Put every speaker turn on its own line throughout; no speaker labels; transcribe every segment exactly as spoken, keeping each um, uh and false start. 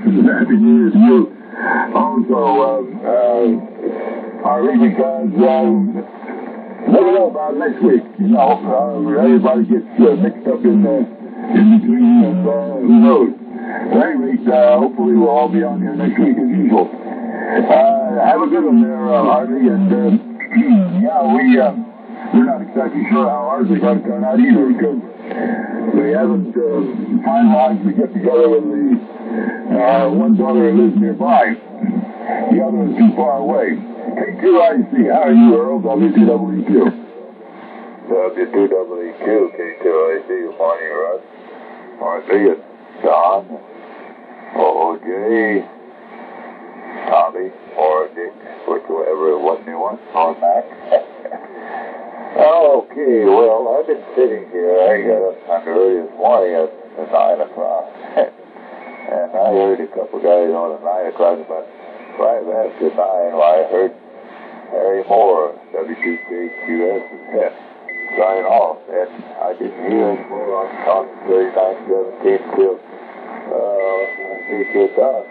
Happy New Year to you. Also, uh, uh, Harley, because, um, let me know about next week. You know, uh, everybody gets uh, mixed up in, uh, in between, and uh, who knows. At any rate, uh, hopefully we'll all be on here next week as usual. Uh, have a good one there, uh, Harley, and, uh, yeah, we, uh, we're not exactly sure how ours is going to turn out either, because we haven't uh, finalized to get together with the uh, one brother who lives nearby. The other is too far away. K two I C, how are you, Earl? W two W Q.
W two W Q, K two I C, good morning, Russ. Marcy and Don, O J, Tommy, or Dick, whichever one you want, or Mac. Okay, well, I've been sitting here. I got up kind of early this morning at, at nine o'clock. And I heard a couple guys on at nine o'clock, about five after nine, well, I heard Harry Moore, W two K Q S, sign off. And I didn't hear any more on talk thirty-nine seventeen till, uh, I think it's on.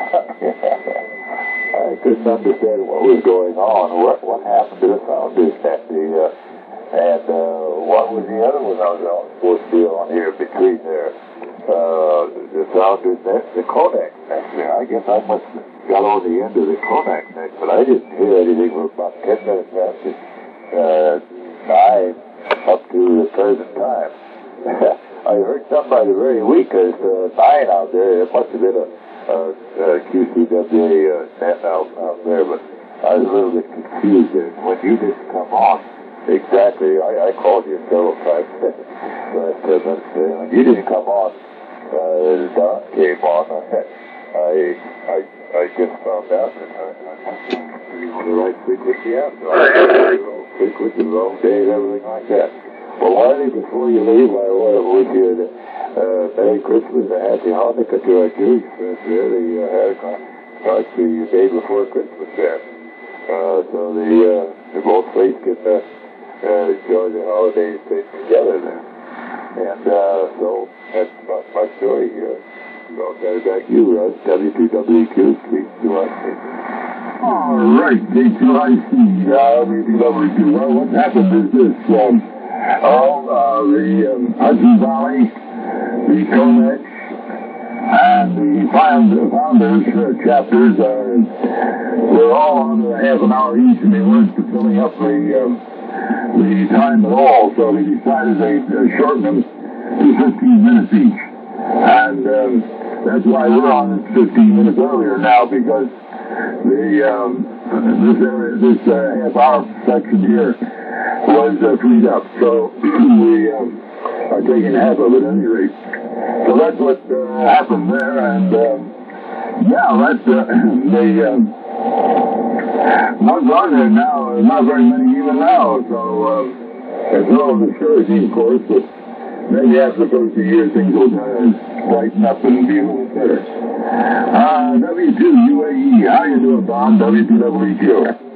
I couldn't understand what was going on. What, what happened to the founders that the, uh, and uh, what was the other one I was supposed to be on here between there? Uh, the Founders Next, the Konak Next there. I guess I must have got on the end of the Konak Next, but I didn't hear anything for about ten minutes after uh, nine up to the present time. I heard somebody very weak as uh, nine out there. It must have been a, a, a Q C W A uh, net out, out there, but I was a little bit confused there. When you didn't come on, exactly. I, I called you several times. but, uh, but uh, when you didn't come on, uh, Don came on. I I I just found out that I, I must be on the right frequency after all. Frequency, the wrong day, and everything like that. Well, Wiley, before you leave, I want to wish you a uh, Merry Christmas and Happy Hanukkah to our Jewish friends there. The uh, Hanukkah, like the day before Christmas there. Uh, so the uh, the both places can uh, Uh, enjoy the holidays together there. And uh, so that's my, my story here. So that's back to you, Russ. W two W Q, Street two I C.
All right, K two I C, uh, W two W Q. Well, what happened is this. Um, oh, uh, the um, Hudson Valley, the Conex, and the Founders, founders uh, chapters are, we're all on a half an hour each, and they weren't filling up the um, the time at all, so they decided they'd uh, shorten them to fifteen minutes each. And um, that's why we're on fifteen minutes earlier now, because the um, this area, this uh, half hour section here was uh, freed up. So we um, are taking half of it at any rate. So that's what uh, happened there, and um, yeah, that's uh, the um, not on there now, not very many even now, so um, it's no discouraging, of course, but maybe after the first few years things will uh, brighten up and be a little better. Uh, W two U A E, how you doing, Don? W two W Q.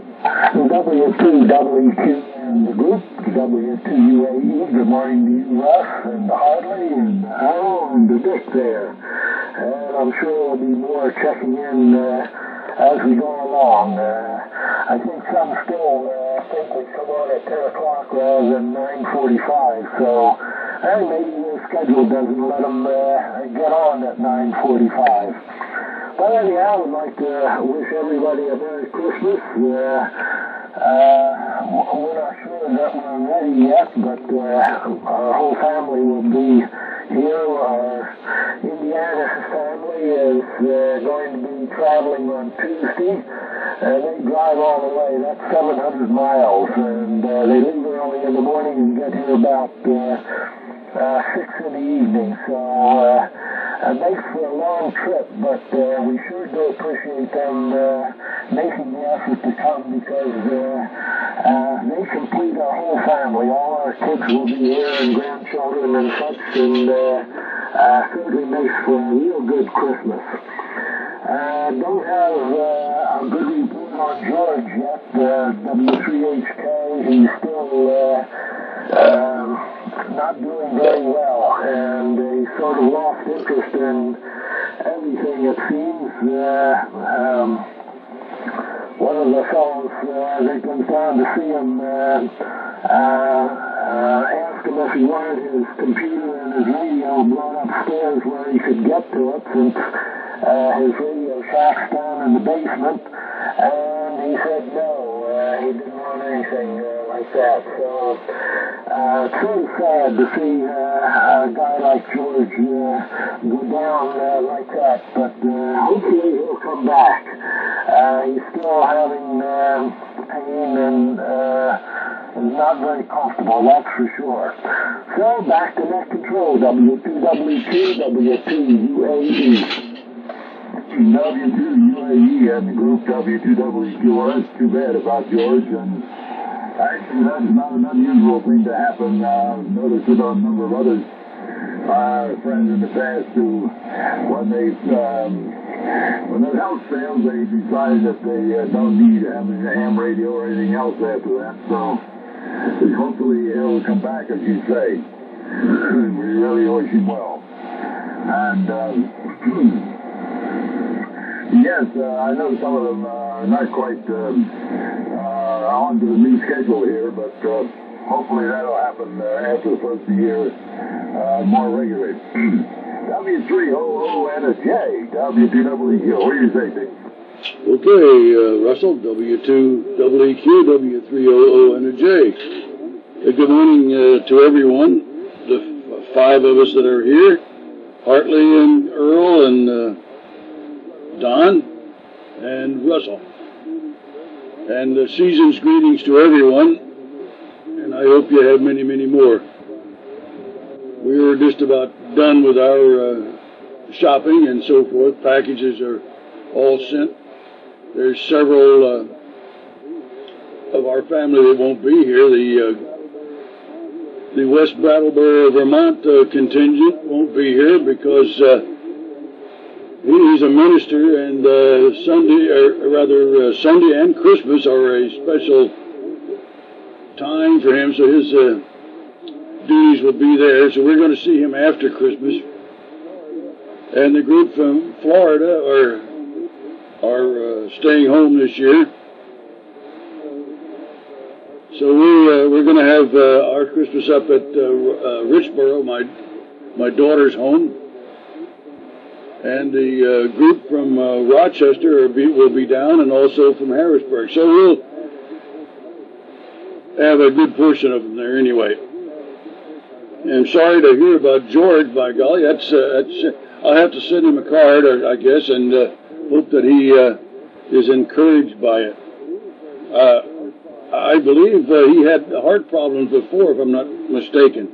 W two W Q and the group, W two U A E, good morning to you, Russ, and Hartley, and Al, and the Dick there. And I'm sure there'll be more checking in uh, as we go along. Uh, I think some still uh, think we come on at ten o'clock rather than nine forty-five, so uh, maybe the schedule doesn't let them uh, get on at nine forty-five. But anyhow, I would like to wish everybody a Merry Christmas. Uh, uh, we're not sure that we're ready yet, but uh, our whole family will be here. Our Indiana family is uh, going to be traveling on Tuesday, and they drive all the way. That's seven hundred miles, and uh, they leave early in the morning and get here about uh, uh, six in the evening. So uh, it makes for a long trip, but uh, we sure do appreciate them uh, making the effort to come, because uh, uh, they complete our whole family. All our kids will be here, and grandchildren and such, and uh, uh, certainly makes for a real good Christmas. Uh, don't have uh, a good report on George yet. Uh, W three H K, he's still uh, um, not doing very well, and he sort of lost interest in everything, it seems. Uh, um, one of the fellows uh, that goes down to see him uh, uh, uh, asked him if he wanted his computer and his radio blown upstairs where he could get to it, since uh, his radio shack's down in the basement, and he said no, uh, he didn't want anything uh, like that. So uh, it's so sad to see uh, a guy like George uh, go down uh, like that, but uh, hopefully he'll come back. Uh, he's still having uh, pain and uh, is not very comfortable, that's for sure. So back to net control, W two W two, W two U A E.
W two U A E and the group W two W Q. Well, that's too bad about George, and actually that's not an unusual thing to happen. Uh, I've noticed it on a number of others. Uh, friends in the past who, when they um, when their health fails, they decide that they uh, don't need having a ham radio or anything else after that. So hopefully he'll come back, as you say. We really wish him well. And um, yes, uh, I know some of them are not quite um, uh, on to the new schedule here, but uh, hopefully that'll happen uh, after the first of the year uh, more regularly. W three O O and a J, W two W Q. What do you say, Dick?
Okay, uh, Russell, W two W Q, W three O O and a J. Uh, good morning uh, to everyone, the f- five of us that are here, Hartley and Earl and uh, Don and Russell. And uh, season's greetings to everyone, and I hope you have many, many more. We were just about done with our uh, shopping and so forth. Packages are all sent. There's several uh, of our family that won't be here. The uh, the West Brattleboro, Vermont uh, contingent won't be here because uh, he's a minister, and uh, Sunday, or rather uh, Sunday and Christmas are a special time for him, so his uh, duties will be there. So we're going to see him after Christmas. And the group from Florida are are uh, staying home this year. So we uh, we're going to have uh, our Christmas up at uh, uh, Richboro, my my daughter's home. And the uh, group from uh, Rochester are be, will be down, and also from Harrisburg. So we'll have a good portion of them there anyway. And sorry to hear about George, by golly. That's, uh, that's I'll have to send him a card, I guess, and uh, hope that he uh, is encouraged by it. Uh, I believe uh, he had heart problems before, if I'm not mistaken.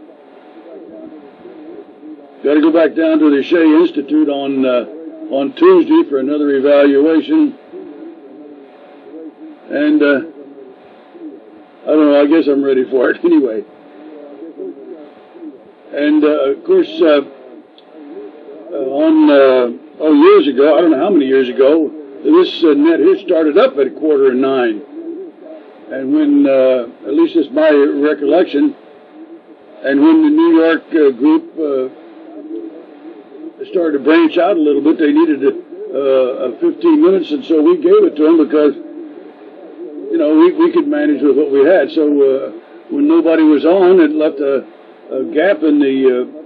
Got to go back down to the Shea Institute on uh, on Tuesday for another evaluation. And uh, I don't know, I guess I'm ready for it anyway. And uh, of course, uh, on uh, oh years ago, I don't know how many years ago, this uh, net here started up at a quarter of nine. And when, uh, at least it's my recollection, and when the New York uh, group uh, started to branch out a little bit, they needed a, uh, a fifteen minutes, and so we gave it to them because, you know, we, we could manage with what we had. So uh, when nobody was on, it left a, a gap in the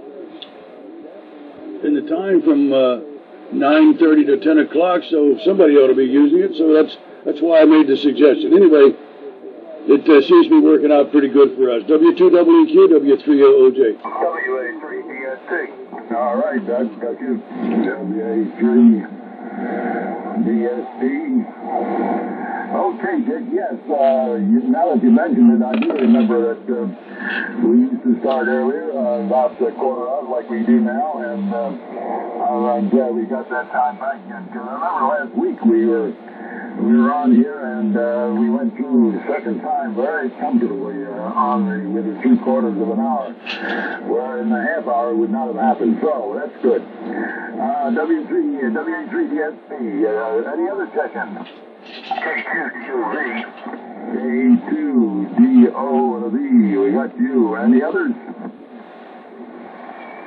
uh, in the time from uh, nine thirty to ten o'clock. So somebody ought to be using it. So that's that's why I made the suggestion. Anyway, it uh, seems to be working out pretty good for us. W two W Q, W three O O J.
W A three D S T.
All right, Doug, got you. W A three D S T. Okay, Dick, yes, uh, you, now that you mentioned it, I do remember that uh, we used to start earlier, uh, about a quarter of like we do now, and uh, I'm glad we got that time back again, because I remember last week we were we were on here, and uh, we went through the second time very comfortably uh, on the, with the three quarters of an hour, where in a half hour would not have happened, so that's good. Uh, W three, W A three D S P, uh, any other check-in?
K two D O V.
K two D O and a V. We got you. Any others?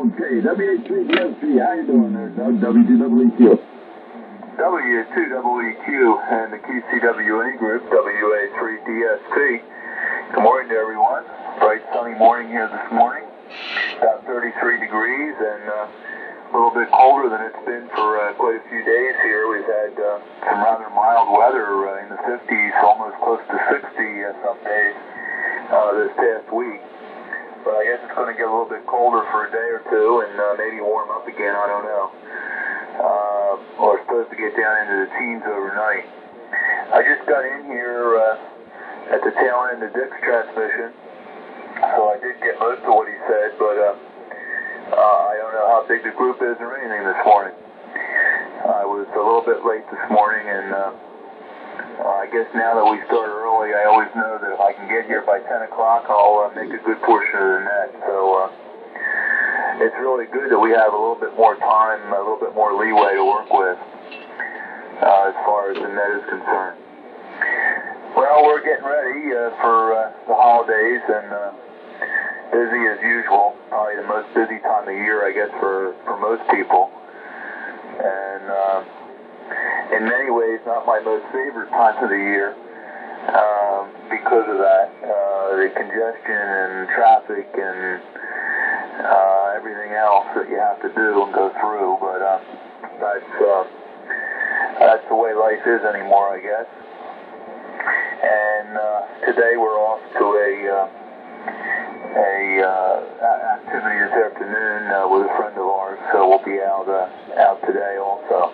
Okay, W H three D S P, how you doing there, Doug? W two E Q.
W two E Q and the Q C W A group, W A three D S P. Good morning to everyone. Bright sunny morning here this morning. About thirty-three degrees and uh, a little bit colder than it's been for uh, quite a few days here. We've had uh, some rather mild weather uh, in the fifties, almost close to sixty uh, some days uh, this past week. But I guess it's going to get a little bit colder for a day or two and uh, maybe warm up again, I don't know. Uh, or it's supposed to get down into the teens overnight. I just got in here uh, at the tail end of Dick's transmission, so I did get most of what he said, but uh, Uh, I don't know how big the group is or anything this morning. I was a little bit late this morning, and uh, uh, I guess now that we start early, I always know that if I can get here by ten o'clock, I'll uh, make a good portion of the net. So uh, it's really good that we have a little bit more time, a little bit more leeway to work with uh, as far as the net is concerned. Well, we're getting ready uh, for uh, the holidays, and uh, busy as usual, probably the most busy time of year, I guess, for, for most people. And uh, in many ways, not my most favorite time of the year um, because of that. Uh, the congestion and traffic and uh, everything else that you have to do and go through. But uh, that's, uh, that's the way life is anymore, I guess. And uh, today we're off to a... Uh, a uh, activity this afternoon uh, with a friend of ours, so we'll be out uh, out today also.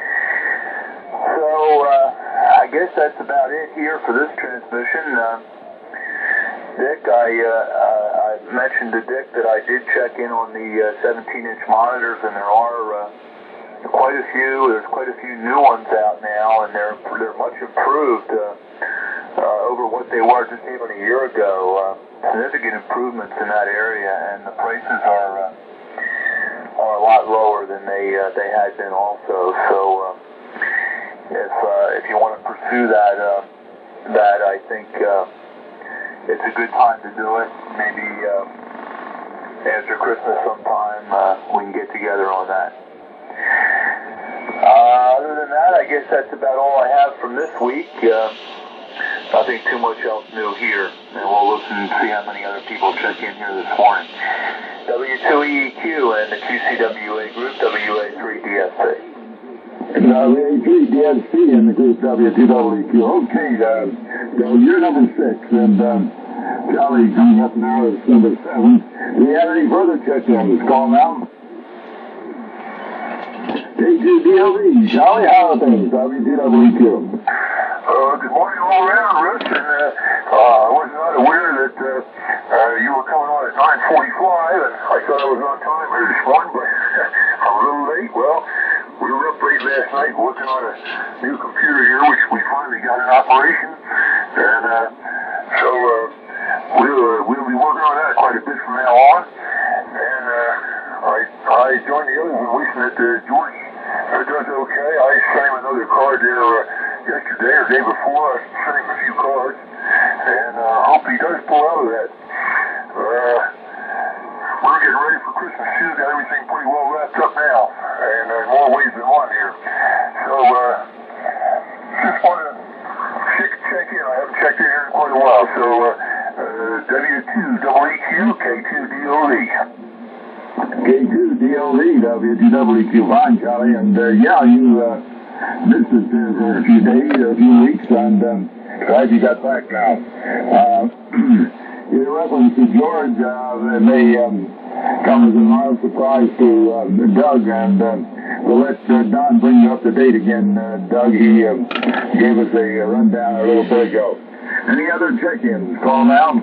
So uh, I guess that's about it here for this transmission. Uh, Dick, I uh, uh, I mentioned to Dick that I did check in on the uh, seventeen inch monitors, and there are uh, quite a few. There's quite a few new ones out now, and they're they're much improved uh, uh, over what they were just even a year ago. Uh, significant improvements in that area, and the prices are uh, are a lot lower than they uh, they had been also. So uh, if uh, if you want to pursue that uh, that I think uh, it's a good time to do it. Maybe uh, after Christmas sometime uh, we can get together on that. Uh, other than that, I guess that's about all I have from this week. Uh, Nothing too much else new here, and we'll listen and see how many other people check in here this morning. W two E Q and the Q C W A group, W A three D S P.
W A three D S P and the group W two E Q. Okay, uh, so you're number six, and um, Charlie coming up now is number seven. Do you have any further check-ins? Call now. K two D L E, Charlie, how are things? W two E Q.
Uh, good morning all around, Rich, and uh, uh, I was not aware that uh, uh, you were coming on at nine forty-five, and I thought I was on time here this morning, but I'm a little late. Well, we were up late last night working on a new computer here, which we finally got in operation, and uh, so uh, we'll, uh, we'll be working on that quite a bit from now on, and uh, I, I joined the others in wishing that uh, George uh, does okay. I sent him another card there uh, yesterday or the day before. I sent him a few cards, and I uh, hope he does pull out of that. Uh, we're getting ready for Christmas too. Got everything pretty well wrapped up now, and uh, more ways than one here. So uh, just want to check, check in. I haven't checked in here in quite a while. So uh, uh, W two E Q, K two D O E.
K two D O E, W two E Q. Fine, Charlie. And uh, yeah, you uh, missed it uh, for a few days, a few weeks, and um, glad you got back now. Uh, your reference to George uh, may um, come as a mild surprise to uh, Doug, and uh, we'll let uh, Don bring you up to date again. Uh, Doug, he uh, gave us a rundown a little bit ago. Any other check-ins? Call now.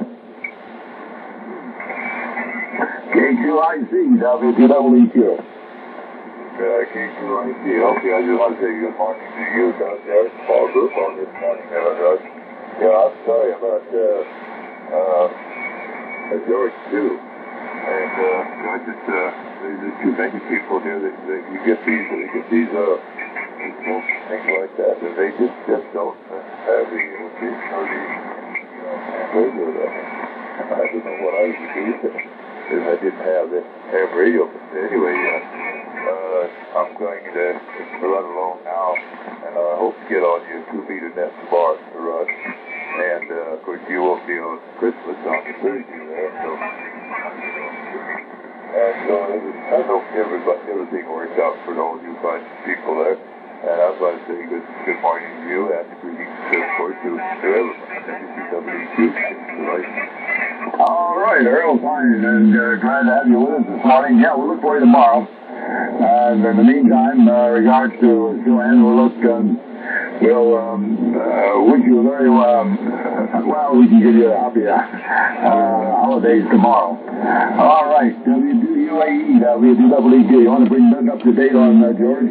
K two I C, W two E Q.
Uh, K two I C, okay, I just want to say good morning to you down there, small group on this morning, uh, Doug. Yeah, I'll tell you about uh, uh, George, too. And uh, I just, uh, there's too many people here that, that you get these, you get these, uh, things like that, that they just, just don't have the education or the, you know, radio. I don't know what I would do if I didn't have the have radio. deal. But anyway, uh, uh, I'm going to run along now, and I hope to get on your two-meter net tomorrow to run. And, uh, of course, you won't be on Christmas on the Thursday there, so... And so I hope everybody, everything works out for all you fine people there. And I was going to say good, good morning to you, and greetings, of course, to, to everybody.
All right, Earl, fine, and uh, glad to have you with us this morning. Yeah, we'll look for you tomorrow. And in the meantime, uh, regards to Joanne, we'll look, um, we'll um, uh, wish you a very, um, well, we can give you a happy uh, holidays tomorrow. All right, W two U A E, W two E E Q. You want to bring Doug up to date on uh, George?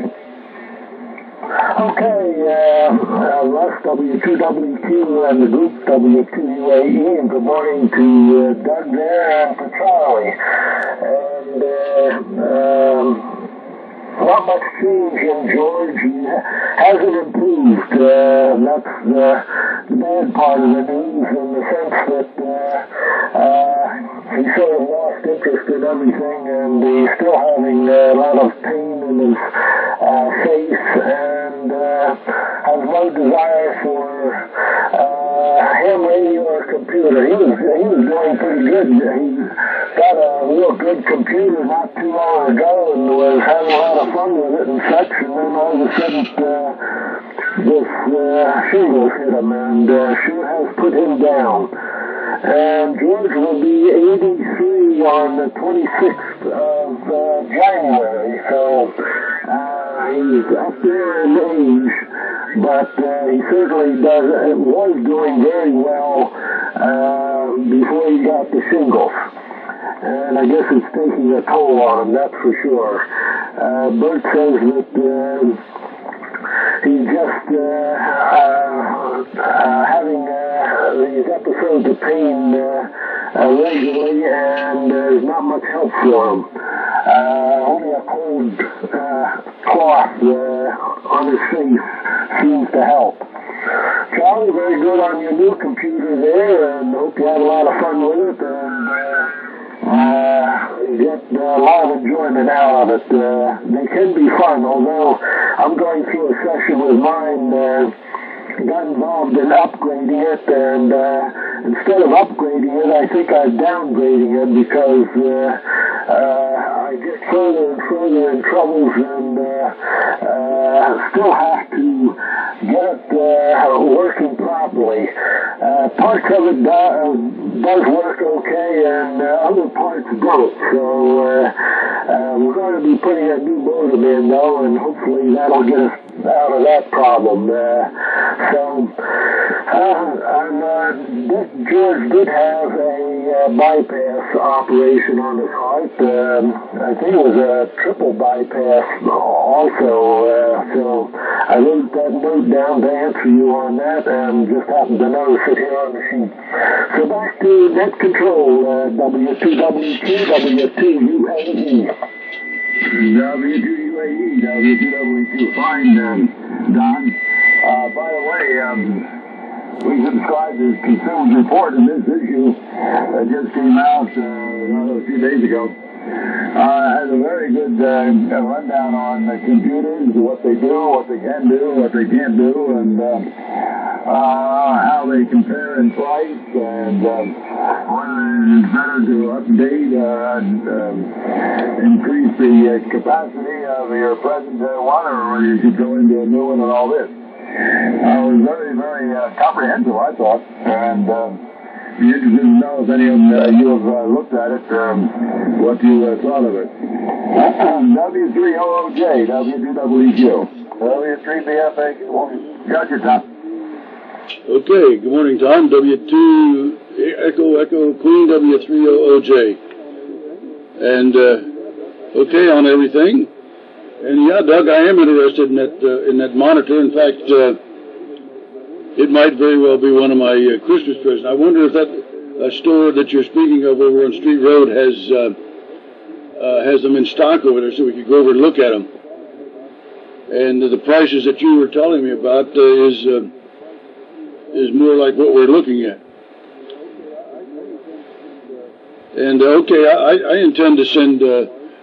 Okay, uh, uh, Russ, W two W Q and the group W two U A E, and good morning to uh, Doug there and to Charlie. And, uh, um, not much change in George. He hasn't improved. Uh, that's the, the bad part of the news, in the sense that uh, uh, he sort of lost interest in everything, and he's still having a lot of pain in his uh, face, and uh, has no desire for uh, ham radio or computer. He was, he was doing pretty good. He got a real good computer not too long ago and was having a lot of fun with it and such, and then all of a sudden uh, this uh, shingles hit him, and uh, sure has put him down. And George will be eighty-three on the twenty-sixth of uh, January, so uh, he's up there in age, but uh, he certainly does, uh, was doing very well uh, before he got the shingles. And I guess it's taking a toll on him, that's for sure. Uh, Bert says that uh, he's just uh, uh, uh, having uh, these episodes of pain uh, uh, regularly, and uh, there's not much help for him. Uh, only a cold uh, cloth uh, on his face seems to help. Charlie, very good on your new computer there, and hope you had a lot of fun with it, and uh, Uh, get uh, a lot of enjoyment out of it. Uh, they can be fun, although I'm going through a session with mine, uh, got involved in upgrading it, and uh, instead of upgrading it, I think I'm downgrading it, because uh, uh, I get further and further in troubles, and uh, uh, still have to get it uh, working properly. Uh, parts of it do, does work okay, and uh, other parts don't. So uh, uh, we're going to be putting a new modem in, though, and hopefully that'll get us out of that problem. Uh, so, uh, and, uh, Dick George did have a uh, bypass operation on his heart. Um, I think it was a triple bypass also. Uh, so I wrote that note down to answer you on that, and just happened to notice it here on the sheet. So back to net control, uh, W two W Q, W two U A E.
W two U A E, W two W Q. Fine, um, Don. Uh, by the way, um, we subscribed to Consumer's Report in this issue that just came out uh, a few days ago. Uh, has a very good uh, rundown on the computers, what they do, what they can do, what they can't do, and uh, uh, how they compare in price, and uh, whether it's better to update uh, and um, increase the uh, capacity of your present uh, one, or whether you should go into a new one and all this. Uh, it was very, very uh, comprehensive, I thought, and uh, be interested to know if any of uh, you have uh, looked at it, um, what you uh, thought of it. W three O O J, W two W Q. W three B F A. Gotcha, Tom.
Okay, good morning, Tom. W two Echo Echo Queen, W three O O J. And, uh, okay on everything. And yeah, Doug, I am interested in that, uh, in that monitor. In fact, uh, it might very well be one of my uh, Christmas presents. I wonder if that uh, store that you're speaking of over on Street Road has uh, uh, has them in stock over there, so we could go over and look at them. And uh, the prices that you were telling me about uh, is uh, is more like what we're looking at. And uh, okay, I, I intend to send uh,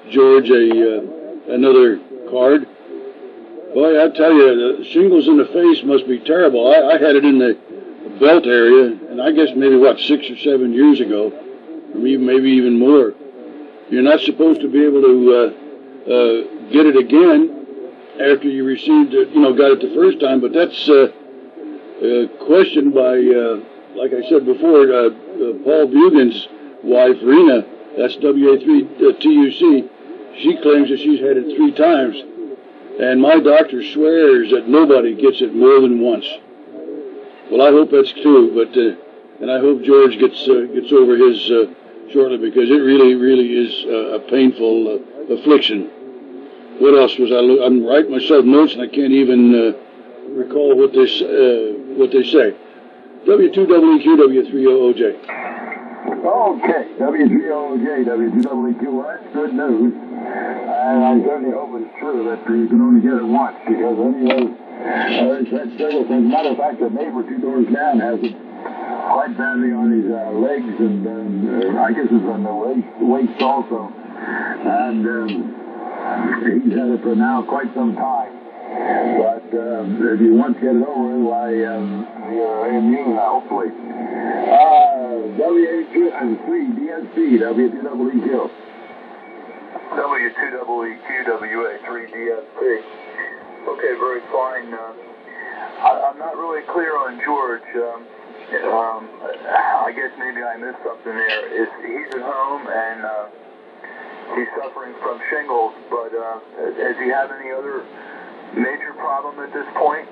George a uh, another card. Boy, I tell you, the shingles in the face must be terrible. I, I had it in the belt area, and I guess maybe, what, six or seven years ago, or even, maybe even more. You're not supposed to be able to uh, uh, get it again after you received it, you know, got it the first time, but that's uh, uh, questioned by, uh, like I said before, uh, uh, Paul Bugan's wife, Rena, that's W A three T U C, she claims that she's had it three times. And my doctor swears that nobody gets it more than once. Well, I hope that's true, but uh, and I hope George gets uh, gets over his uh, shortly, because it really, really is uh, a painful uh, affliction. What else was I? Lo- I'm writing myself notes, and I can't even uh, recall what they uh, what they say. W two W E Q, W three O O J.
Okay, W three O O J, W two W E Q, well, that's good news. And I certainly hope it's true that you can only get it once, because anyway, uh, that's several things. Matter of fact, the neighbor two doors down has it quite badly on his uh, legs, and um, uh, I guess it's on the waist, waist also. And um, he's had it for now quite some time. But um, if you once get it over, why, um, you're immune, hopefully. Uh, W A three D S P, W two W E Q.
W two W E Q, W A three D S P. Okay, very fine. Uh, I, I'm not really clear on George. Um, um, I guess maybe I missed something there. Is he's at home and uh, he's suffering from shingles, but uh, does he have any other major problem at this point?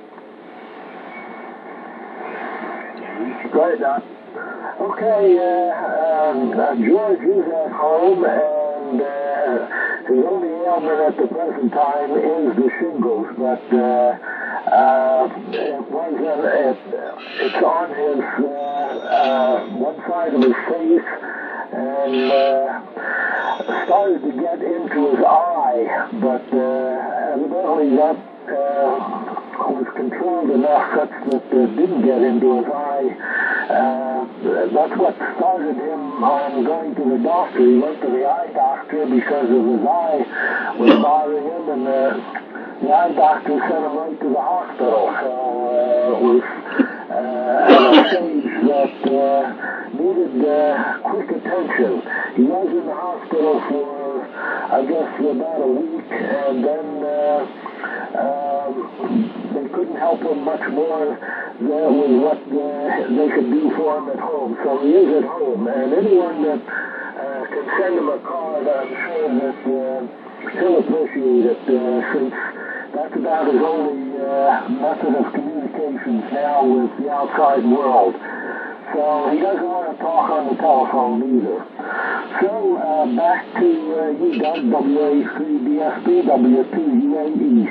Go ahead, Don. Okay, uh, um, uh, George is at home, and uh, his only ailment at the present time is the shingles, but uh, uh, it wasn't, it, it's on his, uh, uh, one side of his face, and uh, started to get into his eye, but uh, evidently that uh, was controlled enough such that it didn't get into his eye. Uh, that's what started him on going to the doctor. He went to the eye doctor because of his eye was bothering him, and the, the eye doctor sent him right to the hospital. So uh, it was uh, at a stage that uh, needed uh, quick attention. He was in the hospital for, I guess, about a week, and then uh, um, they couldn't help him much more than with what uh, they could do for him at home. So he is at home, and anyone that uh, can send him a card, I'm sure that uh, he'll appreciate it, uh, since that's about his only uh, method of communications now with the outside world. So he doesn't want to talk on the telephone either. So uh, back to uh, you, Doug, W A three D S P, W two U A E.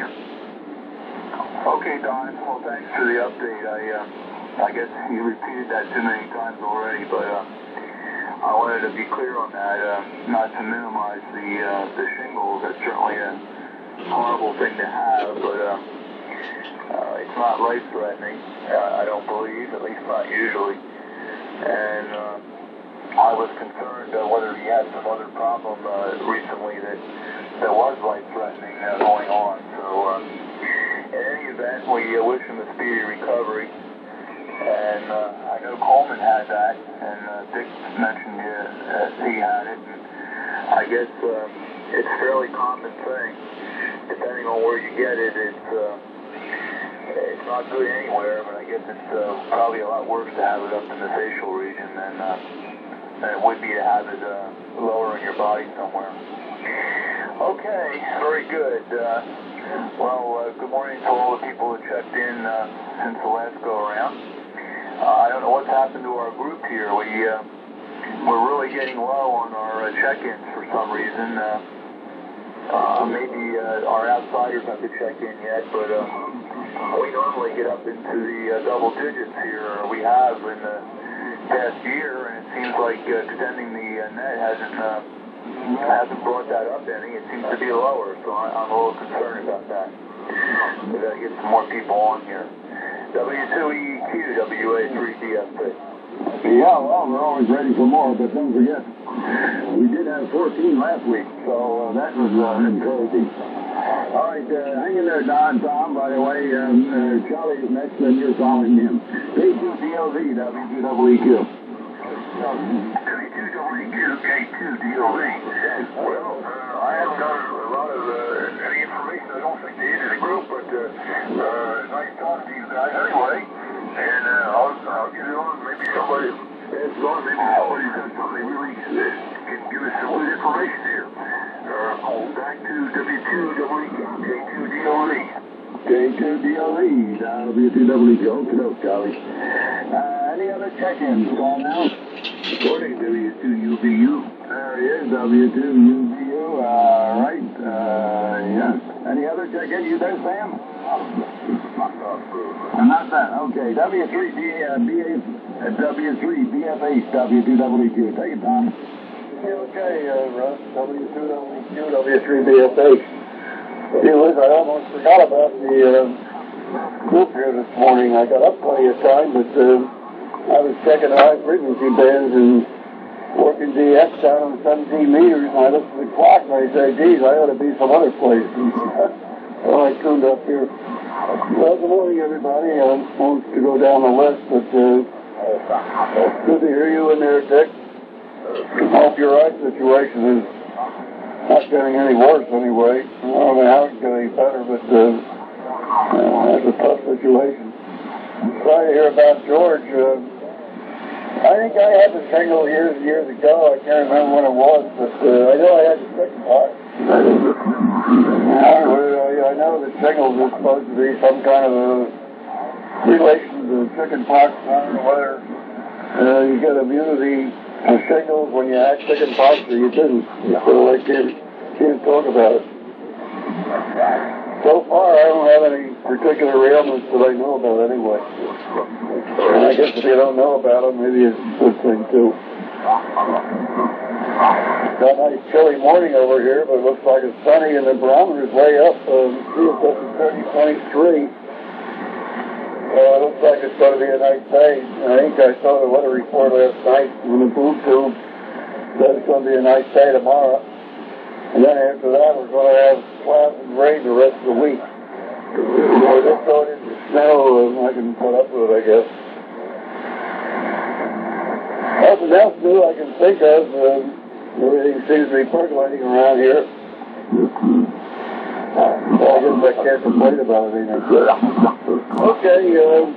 Okay, Don. Well, thanks for the update. I uh, I guess you repeated that too many times already, but uh, I wanted to be clear on that, uh, not to minimize the uh, the shingles. That's certainly a horrible thing to have, but uh, uh, it's not life-threatening. Uh, I don't believe, at least not usually. And uh, I was concerned uh, whether he had some other problem uh, recently that that was life-threatening uh, going on. So. Uh, In any event, we uh, wish him a speedy recovery, and uh, I know Coleman had that, and uh, Dick mentioned uh, that he had it, and I guess uh, it's a fairly common thing. Depending on where you get it, it's, uh, it's not good anywhere, but I guess it's uh, probably a lot worse to have it up in the facial region than, uh, than it would be to have it uh, lower in your body somewhere. Okay, very good. Uh, Well, uh, good morning to all the people who checked in uh, since the last go-around. Uh, I don't know what's happened to our group here. We, uh, we're really getting low on our uh, check-ins for some reason. Uh, uh, maybe uh, our outsiders have to check in yet, but uh, we normally get up into the uh, double digits here. We have in the past year, and it seems like uh, extending the uh, net hasn't... Uh, hasn't brought that up any. It seems to be lower, so I, I'm a little concerned about that. We got to get some more people on here. W two E Q, W A three D S P.
Yeah, well, we're always ready for more, but don't forget, we did have fourteen last week, so uh, that was uh, encouraging. All right, uh, hang in there, Don, Tom, by the way. Um, uh, Charlie is next, and you're following him. K two D L V, W two W E Q. W two W E Q, K two D L V. Well, uh, I haven't got a lot of uh, any information. I don't think they did in the group, but uh, uh, nice talking to you guys anyway. And uh, I'll, I'll get it on. Maybe somebody has gone. Maybe somebody's got something really uh, can give us some good information here. Uh, back to W two W E Q, K two D L V. K two D L V, W two W E Q. Okay, no, Charlie. Uh, any other check-ins call now? Recording W two U B U. There he is, W two U B U. Uh, right. Uh, yes. Any other check-in? You there, Sam? Uh, not that. Okay. W three B, uh, B A, uh, W three B F H, W two W E Q. Take it, Tom. Okay, uh, Russ. W two W E Q, W three B F H. Gee whiz, I almost forgot about the uh, group here this morning. I got up plenty of time, but uh, I was checking high frequency bands and working D X down on seventeen meters, and I looked at the clock and I said, geez, I ought to be some other place. So I tuned up here. Well, good morning, everybody. I'm supposed to go down the list, but uh, good to hear you in there, Dick. I hope your eye situation is not getting any worse anyway. I don't know how it's getting any better, but uh, uh, that's a tough situation. Sorry to hear about George. Uh, I think I had the signal years and years ago. I can't remember when it was, but uh, I know I had the chicken pox. Now, I know the signals is supposed to be some kind of a relation to chicken pox. I don't know whether uh, you get immunity to signals when you had chicken pox or you didn't. So I can't, can't talk about it. So far, I don't have any particular ailments that I know about anyway. And I guess if you don't know about them, maybe it's a good thing too. Got a nice chilly morning over here, but it looks like it's sunny and the barometer's way up. Um, see, it's up to thirty point three. So it looks like it's going to be a nice day. I think I saw the weather report last night on the boob tube. Said it's going to be a nice day tomorrow. And then after that, we're going to have clouds and rain the rest of the week. So this going into snow, I can put up with it, I guess. Nothing else new I can think of. Um, everything seems to be percolating around here. So I guess I can't complain about anything. Okay. Uh,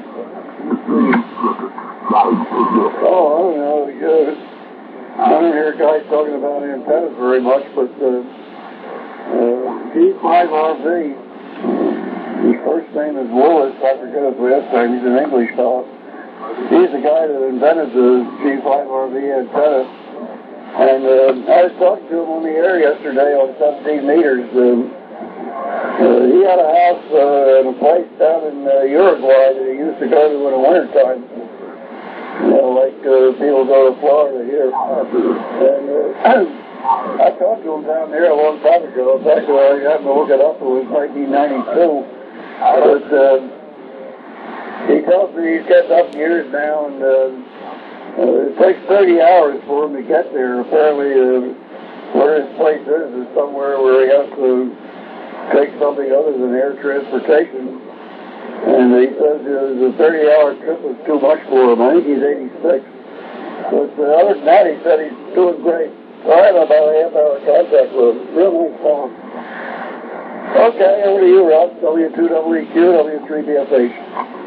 oh, I don't know. Uh, I don't hear guys talking about antennas very much, but uh, uh, G five R V, his first name is Willis. I forget his last name. He's an English fellow. He's the guy that invented the G five R V antenna. And uh, I was talking to him on the air yesterday on seventeen meters. Um, uh, he had a house uh, and a place down in uh, Uruguay that he used to go to in the wintertime. You know, like uh, people go to Florida here. And uh, I talked to him down there a long time ago. In fact, I happened to look it up. It was nineteen ninety-two. But uh, he tells me he's getting up years now, and uh, uh, it takes thirty hours for him to get there. Apparently, uh, where his place is is somewhere where he has to take something other than air transportation. And he says uh, the thirty-hour trip was too much for him. I think he's eighty-six. But uh, other than that, he said he's doing great. So I have about a half-hour contact with him. Real nice fellow. Okay, over to you, Rob. W two W E Q, W three B F H.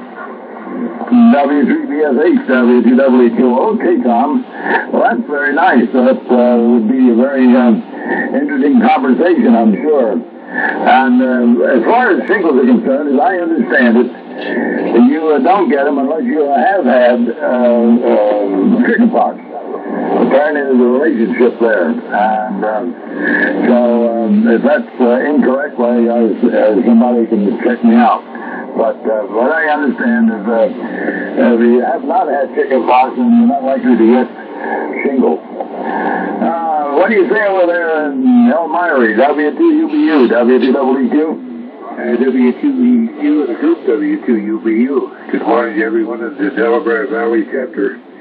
W three B F H, W two W E Q. Okay, Tom. Well, that's very nice. That uh, would be a very uh, interesting conversation, I'm sure. And uh, as far as shingles are concerned, as I understand it, you uh, don't get them unless you have had uh, uh, chickenpox. Apparently there's a relationship there. And um, so um, if that's uh, incorrect, well, uh, somebody can check me out. But uh, what I understand is uh, if you have not had chickenpox, then you're not likely to get shingles. Uh, what do you say over there in Elmira? W two U B U, W two W E Q?
Uh, W two E Q and group W two U B U. Good morning to everyone in the Delaware Valley chapter.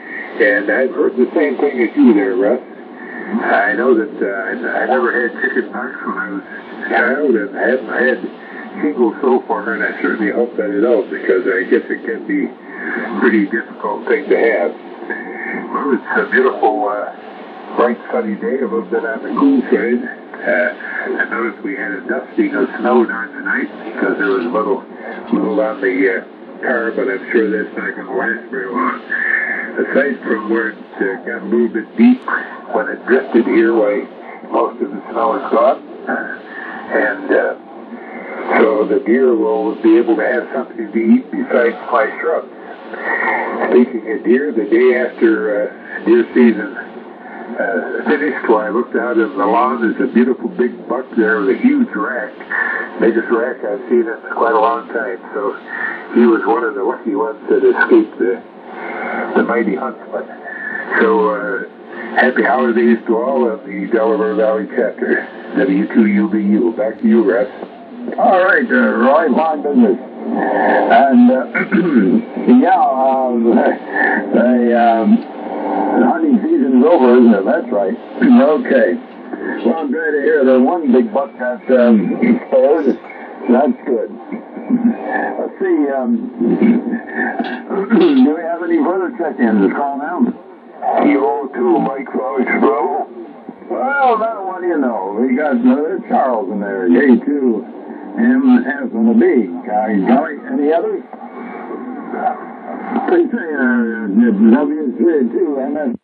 And I've heard the same thing as you there, Russ. I know that uh, I, I never had chicken pox when I was a child, and I haven't had shingles so far, and I certainly hope that it don't, because I guess it can be a pretty difficult thing to have. Well, it's a beautiful, uh, bright, sunny day, a little bit on the cool side. Uh, I noticed we had a dusting of snow during the night, because there was a little, little on the uh, car, but I'm sure that's not going to last very long. Aside from where it uh, got a little bit deep when it drifted here, why most of the snow is gone. And uh, so the deer will be able to have something to eat besides my shrubs. Speaking of deer, the day after uh, deer season uh, finished, when I looked out on the lawn, there's a beautiful big buck there with a huge rack. Biggest rack I've seen in quite a long time. So he was one of the lucky ones that escaped the the mighty huntsman. So, uh, happy holidays to all of the Delaware Valley chapter, W two U B U. Back to you, Russ.
All right, uh, Roy, fine business. And, uh, yeah, um, the, um, the hunting season is over, isn't it? That's right. Okay. Well, I'm glad to hear that one big buck got um, spared. That's good. Let's see, um, do we have any further check-ins? Call now.
You all too, Mike Fowler, bro.
Well, that one you know. We got uh, Charles in there. J two, M F and a B. Golly, any others? Please say, uh, W three two, M F.